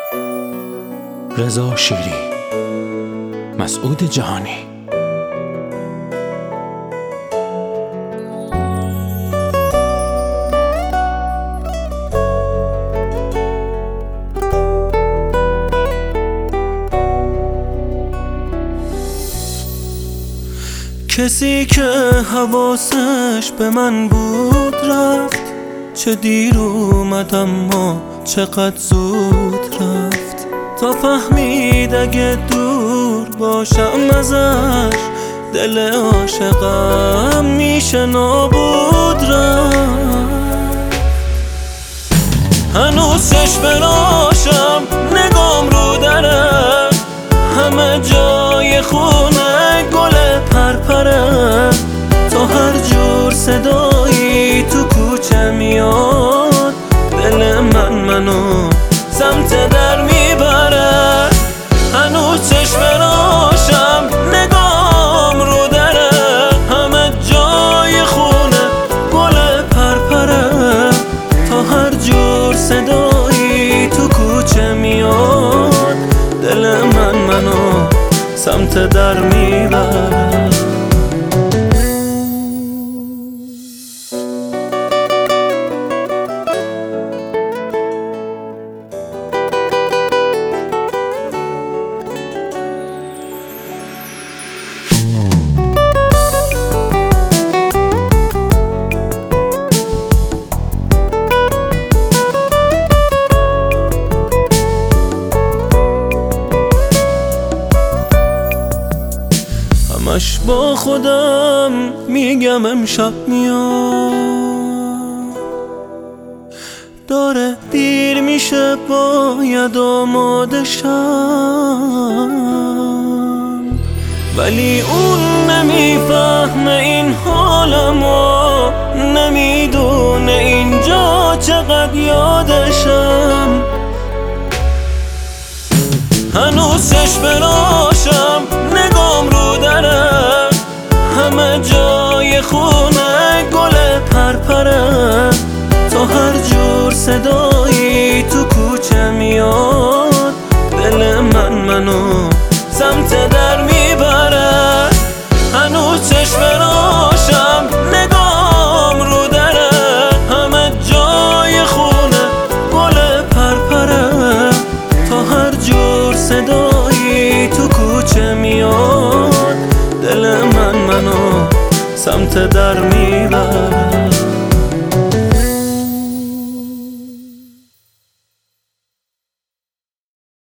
رضا شیری، مسعود جهانی. کسی که حواسش به من بود رفت، چه دیر اومد اما چقدر زود رفت. تا فهمید اگه دور باشم ازش، دل عاشقم میشه نابود رفت. هنوز چشم راشم نگام رو دره، همه جای خونه گل پرپره. تا هر جور صدایی تو کوچه میاد، دل منو سمت در میبره. هنوز چشم راشم نگام رو دره، همه جای خونه گل پرپره. تا هر جور صدایی تو کوچه میاد، دل منو سمت در میبره. همش با خودم میگم امشب میاد، داره دیر میشه باید آماده شم. ولی اون نمیفهمه این حالمو، نمیدونه اینجا چقدر یادشم. هنوز چشم راشم نگام رو دره، همه جای خونه گل پرپره. تا هر جور صدایی تو کوچه میاد، دل منو سمت در میبره. هنوز چشم راشم نگام رو دره، همه جای خونه گل پرپره. تا هر جور صدایی تو کوچه میاد، دل منو سمت در میبره.